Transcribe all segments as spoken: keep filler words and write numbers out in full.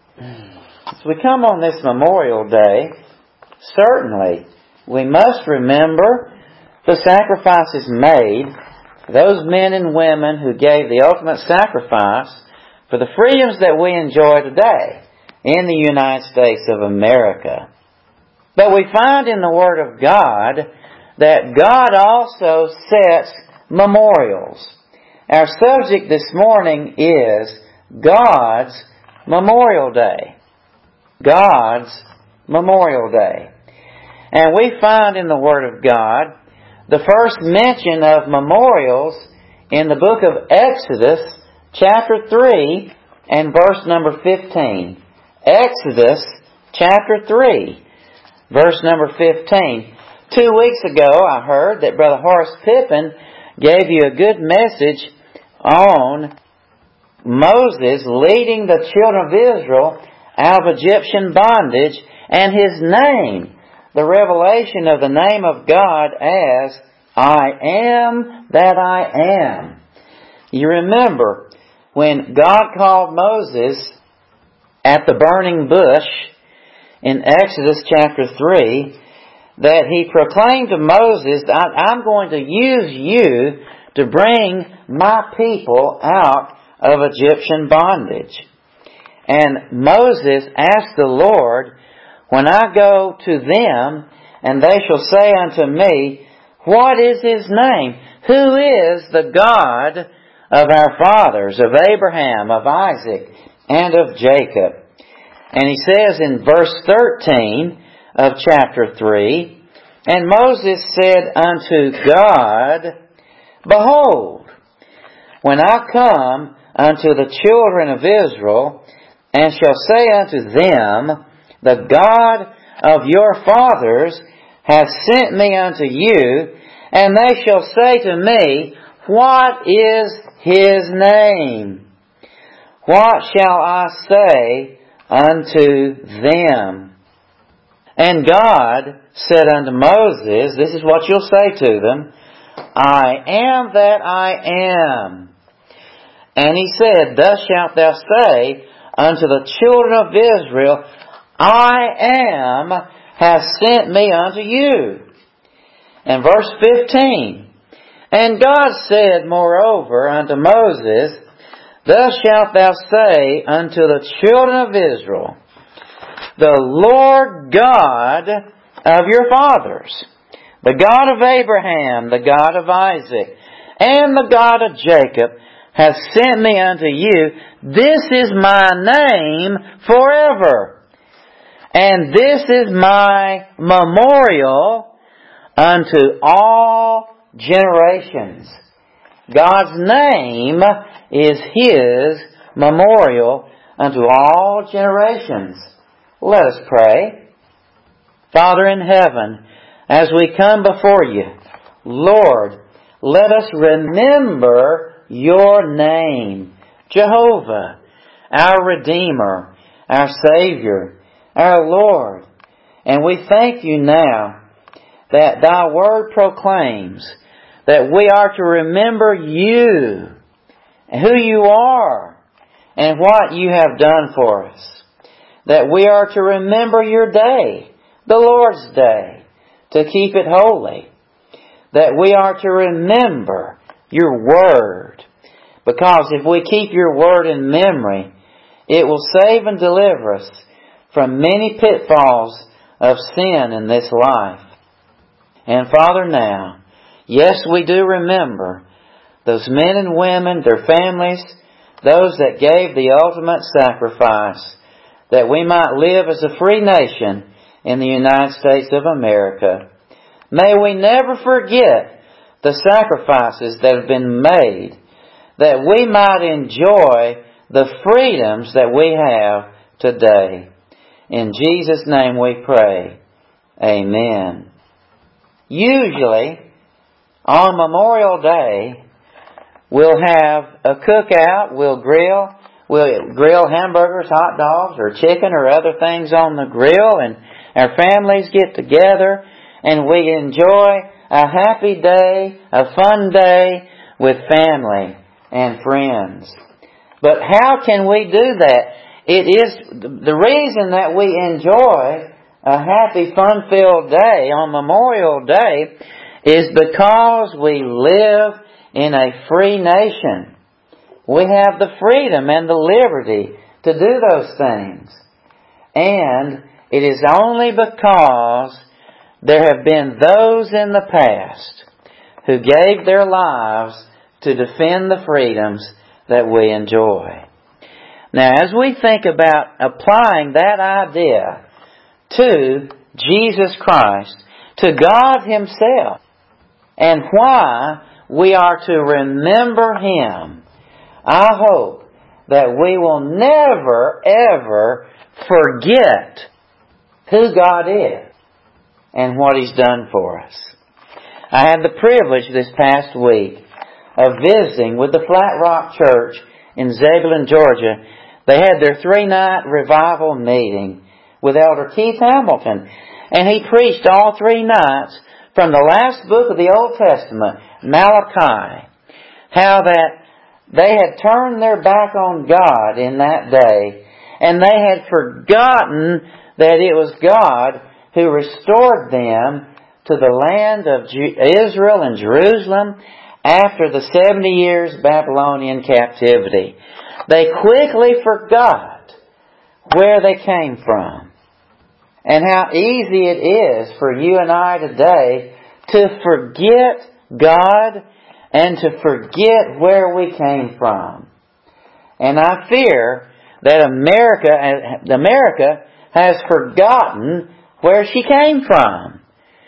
As we come on this Memorial Day, certainly we must remember the sacrifices made, those men and women who gave the ultimate sacrifice for the freedoms that we enjoy today in the United States of America. But we find in the Word of God that God also sets memorials. Our subject this morning is God's Memorial Day. God's Memorial Day. And we find in the Word of God the first mention of memorials in the book of Exodus, chapter three, and verse number fifteen. Exodus, chapter three, verse number fifteen. Two weeks ago, I heard that Brother Horace Pippin gave you a good message on Moses leading the children of Israel out of Egyptian bondage, and his name, the revelation of the name of God as I am that I am. You remember when God called Moses at the burning bush in Exodus chapter three, that He proclaimed to Moses, I'm going to use you to bring my people out of Egyptian bondage. And Moses asked the Lord, when I go to them, and they shall say unto me, what is His name? Who is the God of our fathers, of Abraham, of Isaac, and of Jacob? And he says in verse thirteen of chapter three, and Moses said unto God, behold, when I come unto the children of Israel, and shall say unto them, the God of your fathers hath sent me unto you, and they shall say to me, what is His name? What shall I say unto them? And God said unto Moses, this is what you'll say to them, I am that I am. And He said, thus shalt thou say unto the children of Israel, I am hath sent me unto you. And verse fifteen, and God said moreover unto Moses, thus shalt thou say unto the children of Israel, the Lord God of your fathers, the God of Abraham, the God of Isaac, and the God of Jacob, hath sent me unto you. This is my name forever. And this is my memorial unto all generations. God's name is His memorial unto all generations. Let us pray. Father in heaven, as we come before you, Lord, let us remember your name, Jehovah, our Redeemer, our Savior, our Lord. And we thank you now that thy word proclaims that we are to remember you, who you are, and what you have done for us. That we are to remember your day, the Lord's day, to keep it holy. That we are to remember your word. Because if we keep your word in memory, it will save and deliver us from many pitfalls of sin in this life. And Father, now, yes, we do remember those men and women, their families, those that gave the ultimate sacrifice, that we might live as a free nation in the United States of America. May we never forget the sacrifices that have been made, that we might enjoy the freedoms that we have today. In Jesus' name we pray. Amen. Usually, on Memorial Day, we'll have a cookout, we'll grill, we'll grill hamburgers, hot dogs, or chicken or other things on the grill, and our families get together and we enjoy a happy day, a fun day with family and friends. But how can we do that it is the reason that we enjoy a happy, fun-filled day on Memorial Day is because we live in a free nation. We have the freedom and the liberty to do those things. And it is only because there have been those in the past who gave their lives to defend the freedoms that we enjoy. Now, as we think about applying that idea to Jesus Christ, to God Himself, and why we are to remember Him, I hope that we will never, ever forget who God is and what He's done for us. I had the privilege this past week of visiting with the Flat Rock Church in Zebulon, Georgia. They had their three-night revival meeting with Elder Keith Hamilton, and he preached all three nights from the last book of the Old Testament, Malachi, how that they had turned their back on God in that day, and they had forgotten that it was God who restored them to the land of Israel and Jerusalem after the seventy years Babylonian captivity. They quickly forgot where they came from, and how easy it is for you and I today to forget God and to forget where we came from. And I fear that America, America has forgotten where she came from.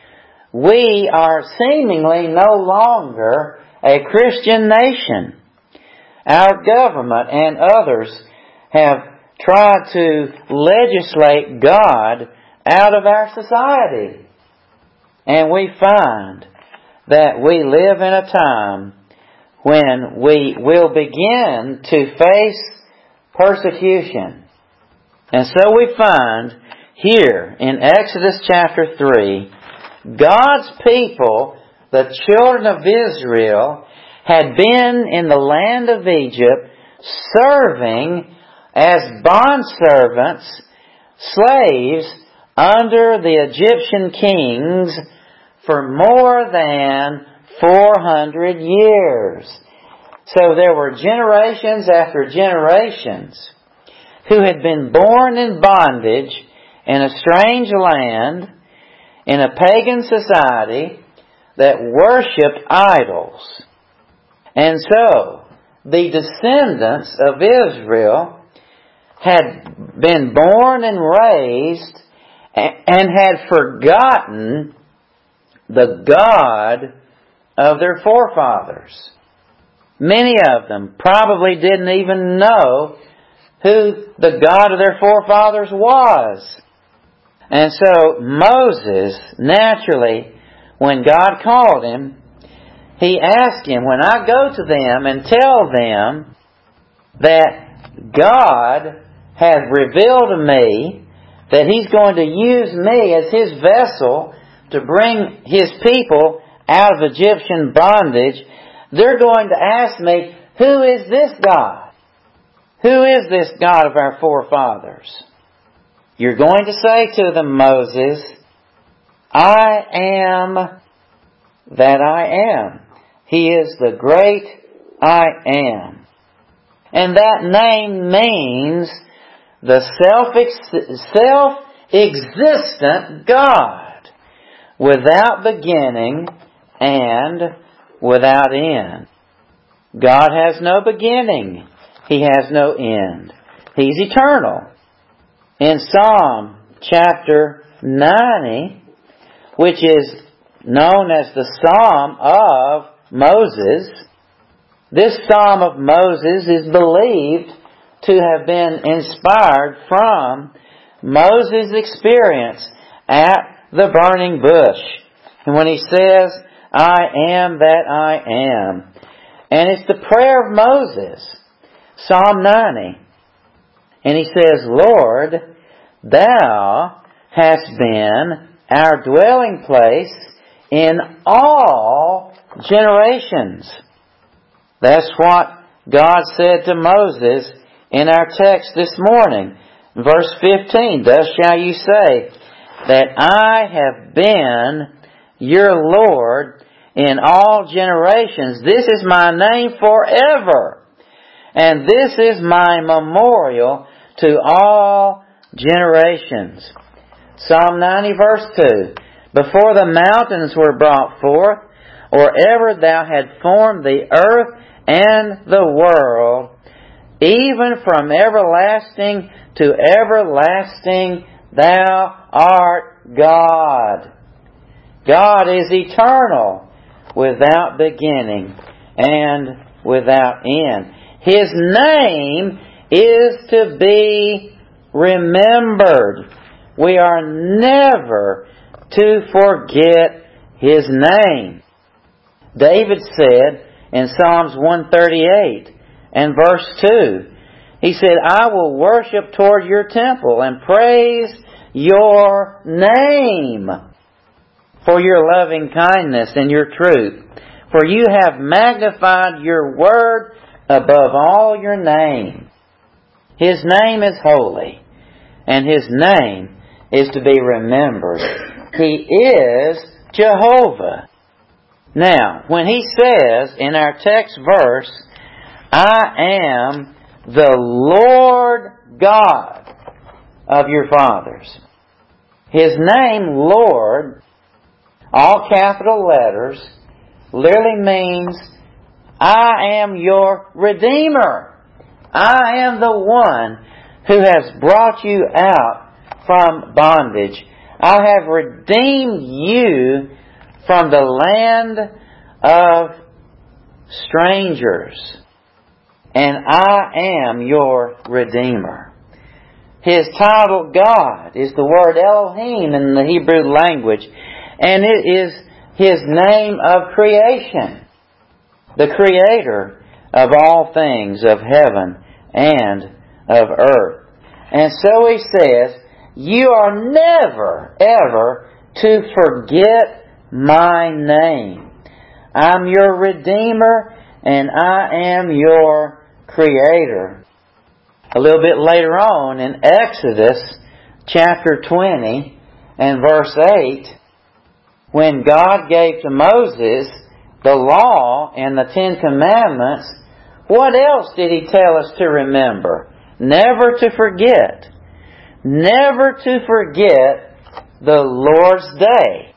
We are seemingly no longer a Christian nation. Our government and others have tried to legislate God out of our society. And we find that we live in a time when we will begin to face persecution. And so we find here in Exodus chapter three, God's people, the children of Israel, had been in the land of Egypt serving as bondservants, slaves under the Egyptian kings for more than four hundred years. So there were generations after generations who had been born in bondage in a strange land, in a pagan society that worshipped idols. And so, the descendants of Israel had been born and raised and had forgotten the God of their forefathers. Many of them probably didn't even know who the God of their forefathers was. And so Moses, naturally, when God called him, he asked him, when I go to them and tell them that God has revealed to me that He's going to use me as His vessel to bring His people out of Egyptian bondage, they're going to ask me, who is this God? Who is this God of our forefathers? You're going to say to them, Moses, I am that I am. He is the great I am. And that name means the self-existent God, without beginning and without end. God has no beginning. He has no end. He's eternal. In Psalm chapter ninety, which is known as the Psalm of Moses, this Psalm of Moses is believed to have been inspired from Moses' experience at the burning bush. And when he says, I am that I am. And it's the prayer of Moses, Psalm ninety. And he says, Lord, Thou hast been our dwelling place in all generations. That's what God said to Moses in our text this morning. Verse fifteen, thus shall you say that I have been your Lord in all generations. This is my name forever, and this is my memorial to all generations. Psalm ninety verse two, before the mountains were brought forth, or ever thou had formed the earth and the world, even from everlasting to everlasting thou art God. God is eternal, without beginning and without end. His name is to be remembered. We are never to forget His name. David said in Psalms one thirty-eight and verse two, he said, I will worship toward your temple and praise your name for your loving kindness and your truth. For you have magnified your word above all your name. His name is holy, and His name is to be remembered. He is Jehovah. Now, when He says in our text verse, I am the Lord God of your fathers. His name, Lord, all capital letters, literally means I am your Redeemer. I am the one who has brought you out from bondage. I have redeemed you from the land of strangers. And I am your Redeemer. His title, God, is the word Elohim in the Hebrew language. And it is His name of creation. The Creator of all things of heaven and of earth. And so He says, you are never, ever to forget my name. I'm your Redeemer and I am your Creator. A little bit later on in Exodus chapter twenty and verse eight, when God gave to Moses the law and the Ten Commandments, what else did He tell us to remember? Never to forget. Never to forget the Lord's day.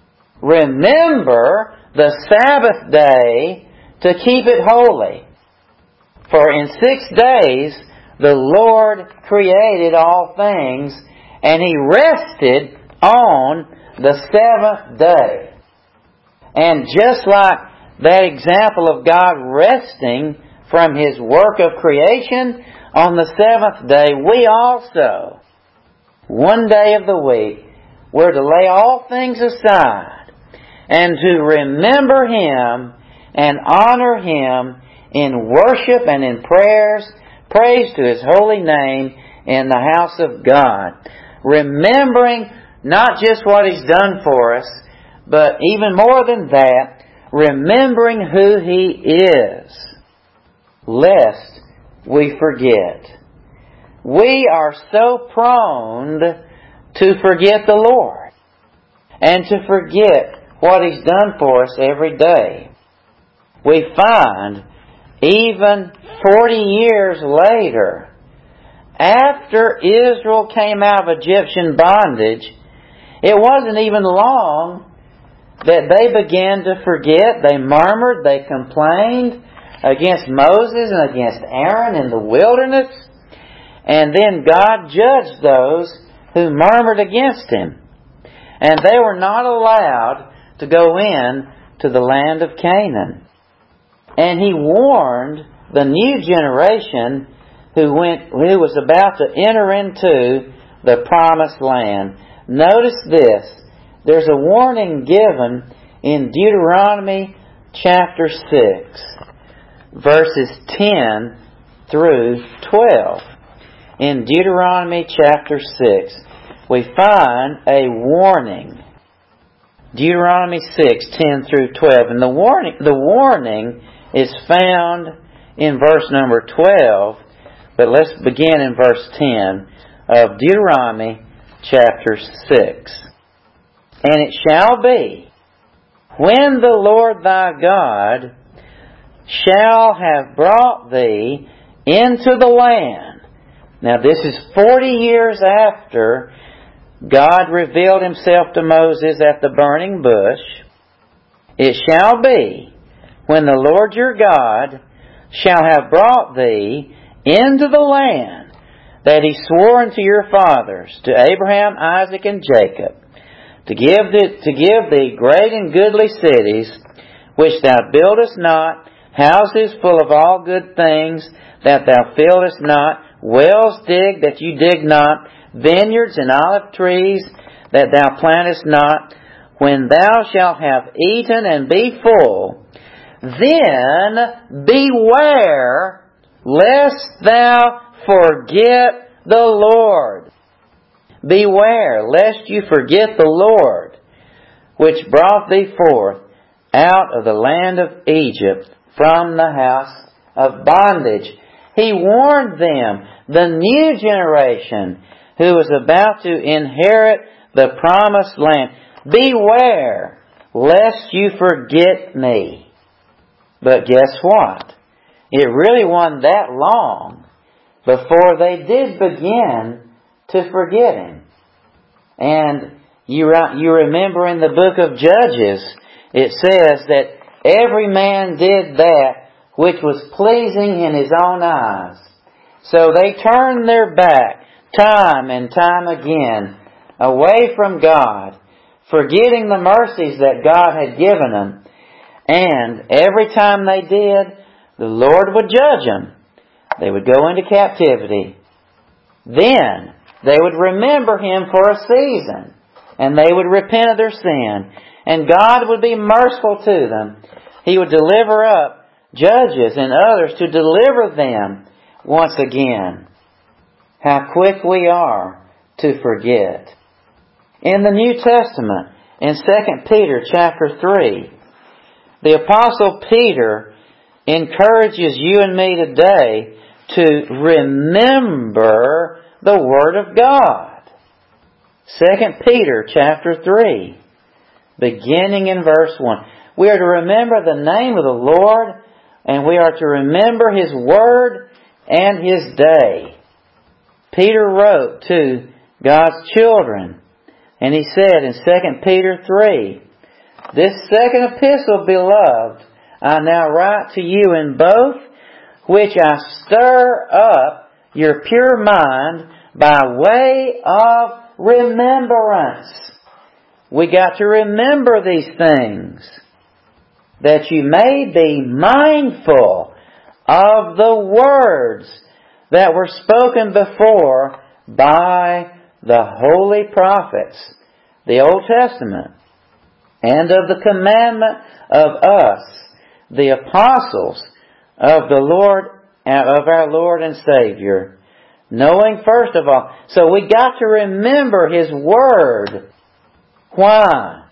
Remember the Sabbath day to keep it holy. For in six days the Lord created all things, and He rested on the seventh day. And just like that example of God resting from His work of creation on the seventh day, we also, one day of the week, we're to lay all things aside and to remember Him and honor Him in worship and in prayers, praise to His holy name in the house of God. Remembering not just what He's done for us, but even more than that, remembering who He is, lest we forget. We are so prone to forget the Lord and to forget what He's done for us every day. We find even forty years later, after Israel came out of Egyptian bondage, it wasn't even long that they began to forget. They murmured, they complained against Moses and against Aaron in the wilderness. And then God judged those who murmured against Him. And they were not allowed to go in to the land of Canaan. And He warned the new generation who went, who was about to enter into the promised land. Notice this. There's a warning given in Deuteronomy chapter six, verses ten through twelve. In Deuteronomy chapter six, we find a warning. Deuteronomy six, ten through twelve. And the warning, the warning is found in verse number twelve, But let's begin in verse ten of Deuteronomy chapter six. And it shall be, when the Lord thy God shall have brought thee into the land. Now this is forty years after God revealed Himself to Moses at the burning bush. It shall be, when the Lord your God shall have brought thee into the land that He swore unto your fathers, to Abraham, Isaac, and Jacob, to give thee, to give thee great and goodly cities, which thou buildest not, houses full of all good things that thou fillest not, wells dig that you dig not, vineyards and olive trees that thou plantest not. When thou shalt have eaten and be full, then beware lest thou forget the Lord. Beware lest you forget the Lord, which brought thee forth out of the land of Egypt from the house of bondage. He warned them, the new generation who was about to inherit the promised land. Beware lest you forget me. But guess what? It really wasn't that long before they did begin to forget Him. And you, you remember in the book of Judges, it says that every man did that which was pleasing in his own eyes. So they turned their back time and time again away from God, forgetting the mercies that God had given them. And every time they did, the Lord would judge them. They would go into captivity. Then they would remember Him for a season, and they would repent of their sin, and God would be merciful to them. He would deliver up judges and others to deliver them once again. How quick we are to forget. In the New Testament, in Second Peter chapter three, the Apostle Peter encourages you and me today to remember the Word of God. Second Peter chapter three, beginning in verse one. We are to remember the name of the Lord, and we are to remember His Word and His day. Peter wrote to God's children, and he said in Second Peter three, this second epistle, beloved, I now write to you in both, which I stir up your pure mind by way of remembrance. We got to remember these things, that you may be mindful of the words that were spoken before by the holy prophets, the Old Testament, and of the commandment of us, the apostles of the Lord, of our Lord and Savior, knowing first of all. So we got to remember His Word. Why?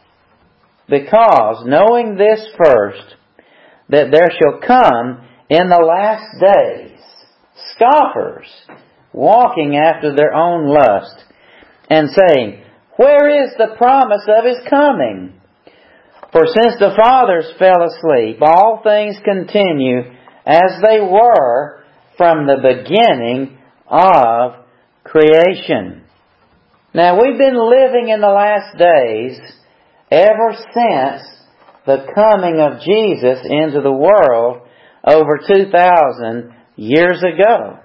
Because knowing this first, that there shall come in the last days scoffers, walking after their own lust, and saying, where is the promise of His coming? For since the fathers fell asleep, all things continue as they were from the beginning of creation. Now we've been living in the last days ever since the coming of Jesus into the world over two thousand years ago.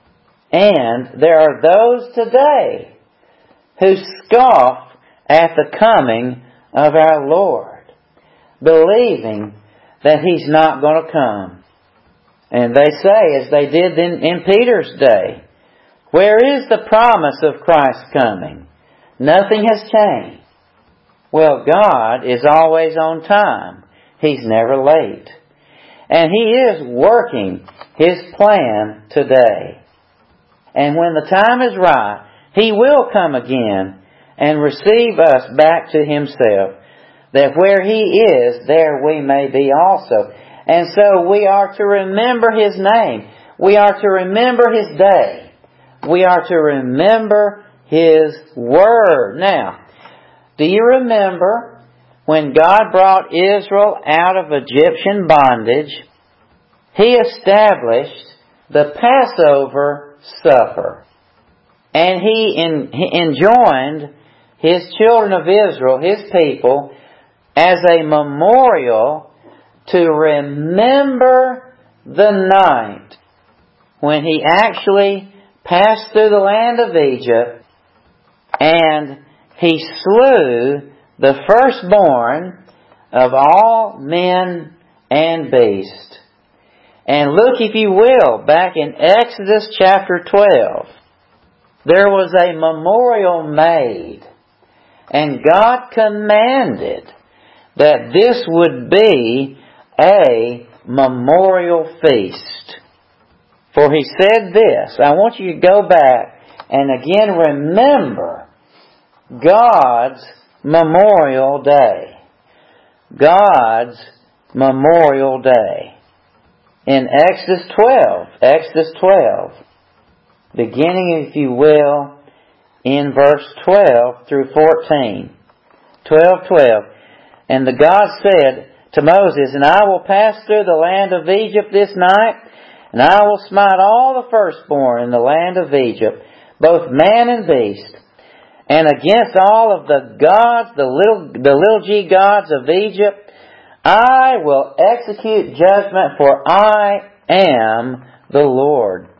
And there are those today who scoff at the coming of our Lord, believing that He's not going to come. And they say, as they did in, in Peter's day, where is the promise of Christ coming? Nothing has changed. Well, God is always on time. He's never late. And He is working His plan today. And when the time is right, He will come again and receive us back to Himself, that where He is, there we may be also. And so we are to remember His name. We are to remember His day. We are to remember His Word. Now, do you remember when God brought Israel out of Egyptian bondage, He established the Passover supper. And He, in, he enjoined His children of Israel, His people, as a memorial to remember the night when He actually passed through the land of Egypt and He slew the firstborn of all men and beasts. And look, if you will, back in Exodus chapter twelve, there was a memorial made, and God commanded that this would be a memorial feast. For He said this, I want you to go back and again remember God's Memorial Day. God's Memorial Day. In Exodus twelve, Exodus twelve, beginning, if you will, in verse twelve through fourteen. twelve, twelve. And the God said to Moses, And I will pass through the land of Egypt this night, and I will smite all the firstborn in the land of Egypt, both man and beast. And against all of the gods, the little, the little g gods of Egypt, I will execute judgment, for I am the Lord.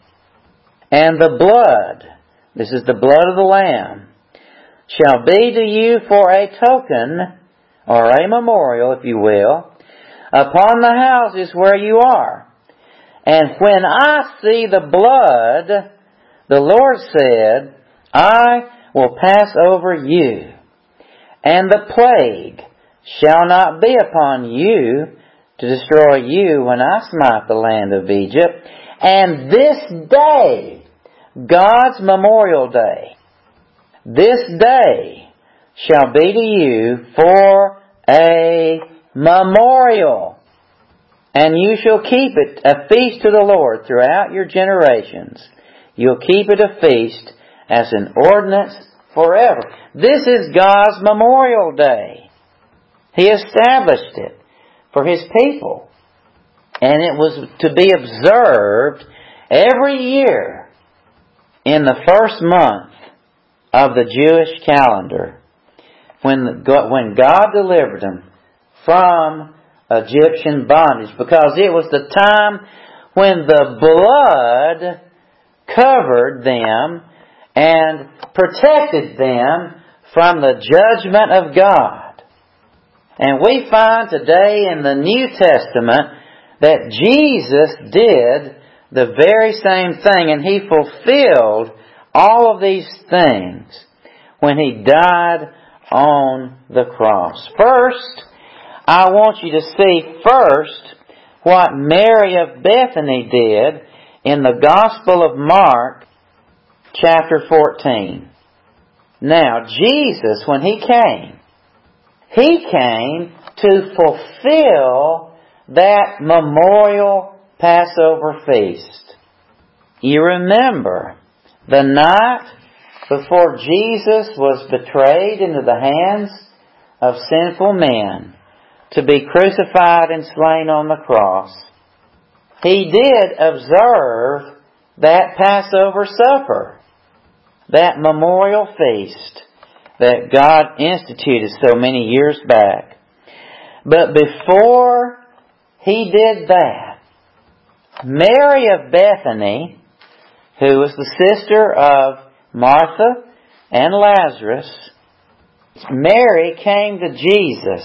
And the blood, this is the blood of the Lamb, shall be to you for a token, or a memorial, if you will, upon the houses where you are. And when I see the blood, the Lord said, I will pass over you, and the plague shall not be upon you to destroy you when I smite the land of Egypt. And this day, God's Memorial Day, this day shall be to you for a memorial. And you shall keep it a feast to the Lord throughout your generations. You'll keep it a feast as an ordinance forever. This is God's Memorial Day. He established it for His people. And it was to be observed every year in the first month of the Jewish calendar, when, the, when God delivered them from Egyptian bondage, because it was the time when the blood covered them and protected them from the judgment of God. And we find today in the New Testament that Jesus did the very same thing, and He fulfilled all of these things when He died on the cross. First, I want you to see first what Mary of Bethany did in the Gospel of Mark, chapter fourteen. Now, Jesus, when He came, He came to fulfill that memorial Passover feast. You remember the night before Jesus was betrayed into the hands of sinful men to be crucified and slain on the cross. He did observe that Passover supper, that memorial feast that God instituted so many years back. But before He did that, Mary of Bethany, who was the sister of Martha and Lazarus, Mary came to Jesus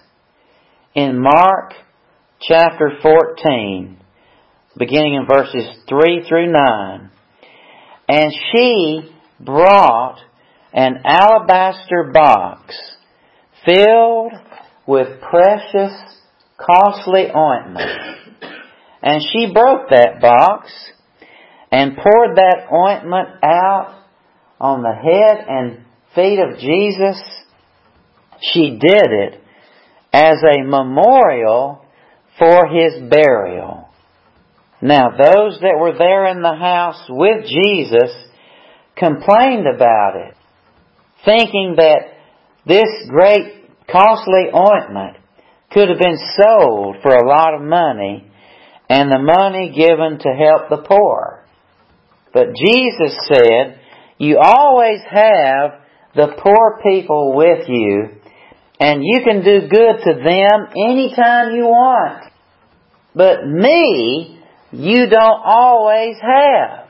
in Mark chapter fourteen, beginning in verses three through nine. And she brought an alabaster box filled with precious, costly ointment. And she broke that box and poured that ointment out on the head and feet of Jesus. She did it as a memorial for His burial. Now those that were there in the house with Jesus complained about it, thinking that this great costly ointment could have been sold for a lot of money and the money given to help the poor. But Jesus said, you always have the poor people with you, and you can do good to them anytime you want. But me, you don't always have.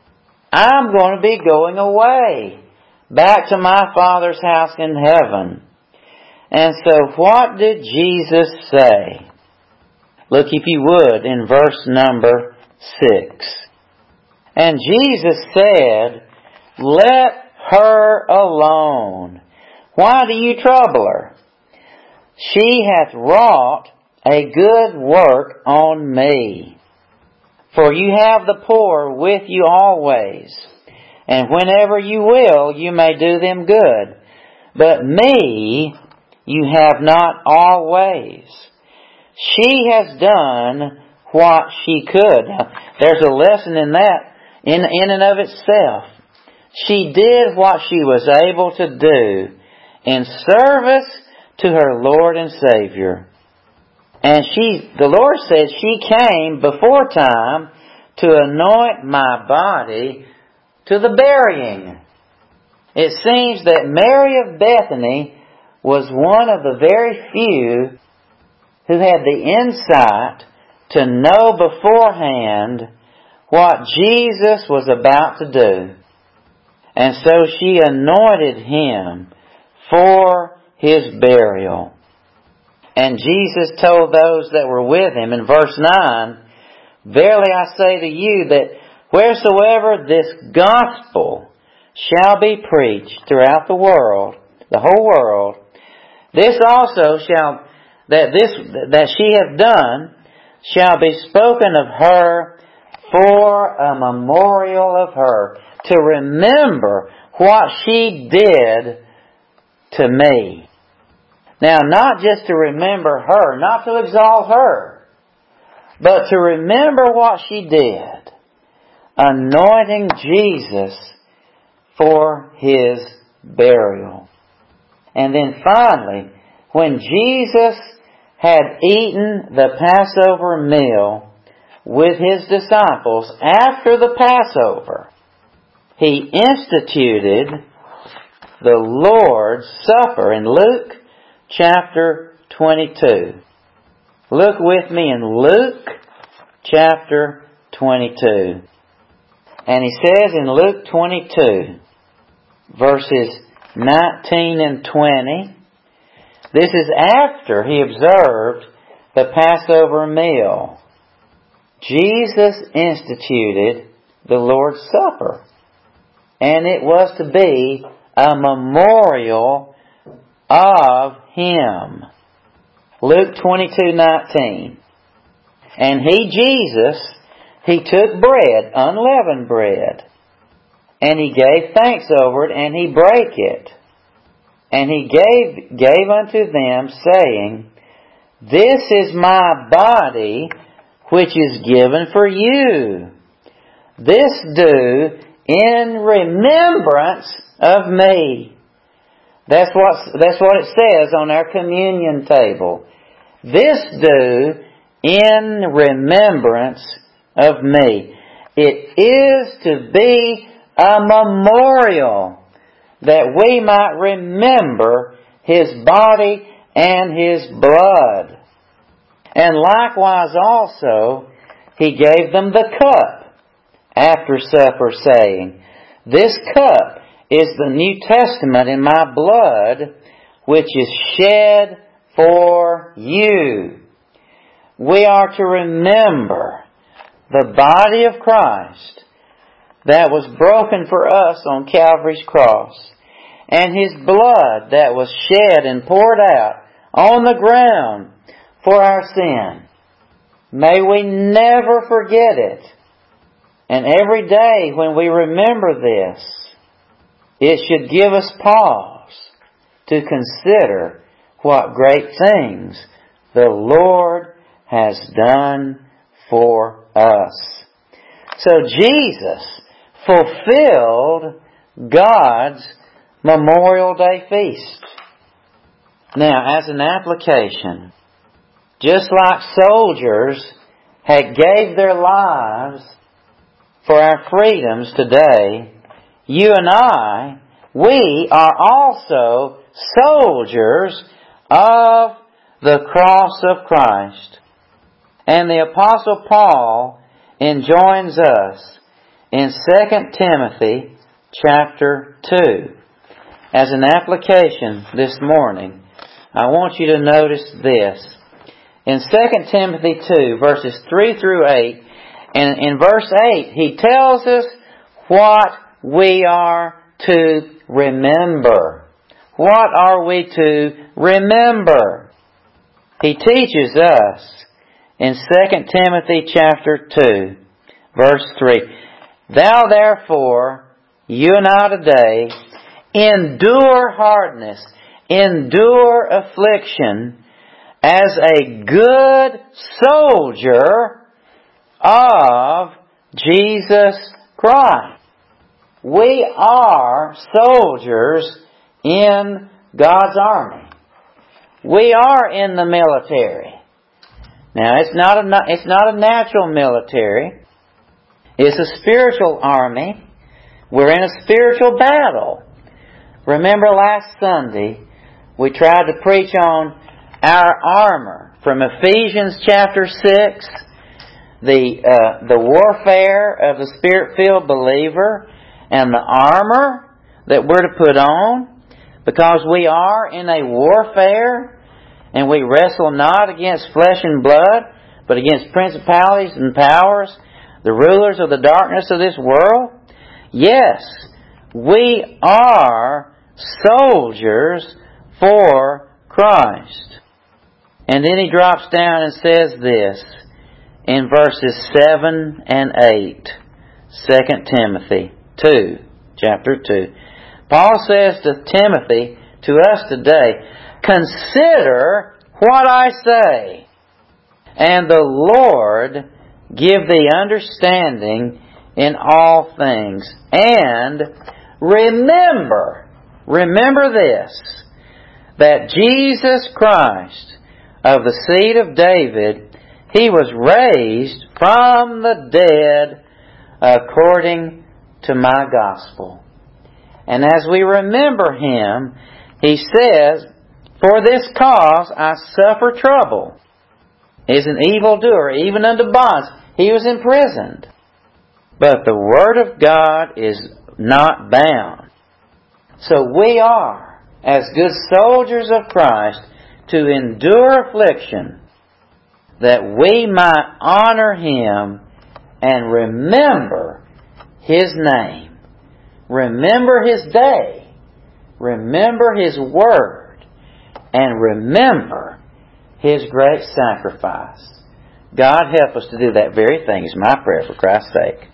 I'm going to be going away back to my Father's house in heaven. And so what did Jesus say? Look, if you would, in verse number six. And Jesus said, let her alone. Why do you trouble her? She hath wrought a good work on me. For you have the poor with you always, and whenever you will, you may do them good. But me you have not always. She has done what she could. There's a lesson in that, in, in and of itself. She did what she was able to do in service to her Lord and Savior. And she, the Lord said she came before time to anoint my body to the burying. It seems that Mary of Bethany was one of the very few who had the insight to know beforehand what Jesus was about to do. And so she anointed Him for His burial. And Jesus told those that were with Him in verse nine, verily I say to you that wheresoever this gospel shall be preached throughout the world, the whole world, this also shall, that this, that she hath done, shall be spoken of her for a memorial of her, to remember what she did to me. Now, not just to remember her, not to exalt her, but to remember what she did, anointing Jesus for His burial. And then finally, when Jesus had eaten the Passover meal with His disciples after the Passover, He instituted the Lord's Supper in Luke chapter twenty-two. Look with me in Luke chapter twenty-two. And He says in Luke twenty-two, verses nineteen and twenty, this is after He observed the Passover meal. Jesus instituted the Lord's Supper. And it was to be a memorial of Him. Luke twenty-two nineteen. And He, Jesus, He took bread, unleavened bread, and He gave thanks over it, and He brake it. And He gave, gave unto them, saying, this is my body, which is given for you. This do in remembrance of me. That's what, that's what it says on our communion table. This do in remembrance of me. It is to be a memorial that we might remember His body and His blood. And likewise also, He gave them the cup after supper, saying, this cup is the New Testament in my blood, which is shed for you. We are to remember the body of Christ that was broken for us on Calvary's cross, and His blood that was shed and poured out on the ground for our sin. May we never forget it. And every day when we remember this, it should give us pause to consider what great things the Lord has done for us. So Jesus fulfilled God's Memorial Day feast. Now, as an application, just like soldiers had gave their lives for our freedoms today, you and I, we are also soldiers of the cross of Christ. And the Apostle Paul enjoins us in Second Timothy chapter two. As an application this morning, I want you to notice this. In Second Timothy two, verses three through eight, and in verse eight, he tells us what we are to remember. What are we to remember? He teaches us in Second Timothy chapter two, verse three, Thou therefore, you and I today, endure hardness, endure affliction, as a good soldier of Jesus Christ. We are soldiers in God's army. We are in the military. Now, it's not a, it's not a natural military. It's a spiritual army. We're in a spiritual battle. Remember last Sunday, we tried to preach on our armor from Ephesians chapter six, the uh, the warfare of the Spirit-filled believer, and the armor that we're to put on, because we are in a warfare, and we wrestle not against flesh and blood, but against principalities and powers, the rulers of the darkness of this world. Yes, we are soldiers for Christ. And then he drops down and says this in verses seven and eight, Second Timothy two, chapter two. Paul says to Timothy, to us today, consider what I say, and the Lord give thee understanding in all things. And remember, remember this, that Jesus Christ, of the seed of David, He was raised from the dead according to my gospel. And as we remember Him, He says, for this cause I suffer trouble. Is an evildoer, even unto bonds. He was imprisoned. But the Word of God is not bound. So we are, as good soldiers of Christ, to endure affliction, that we might honor Him and remember His name. Remember His day. Remember His Word. And remember His great sacrifice. God help us to do that very thing is my prayer for Christ's sake.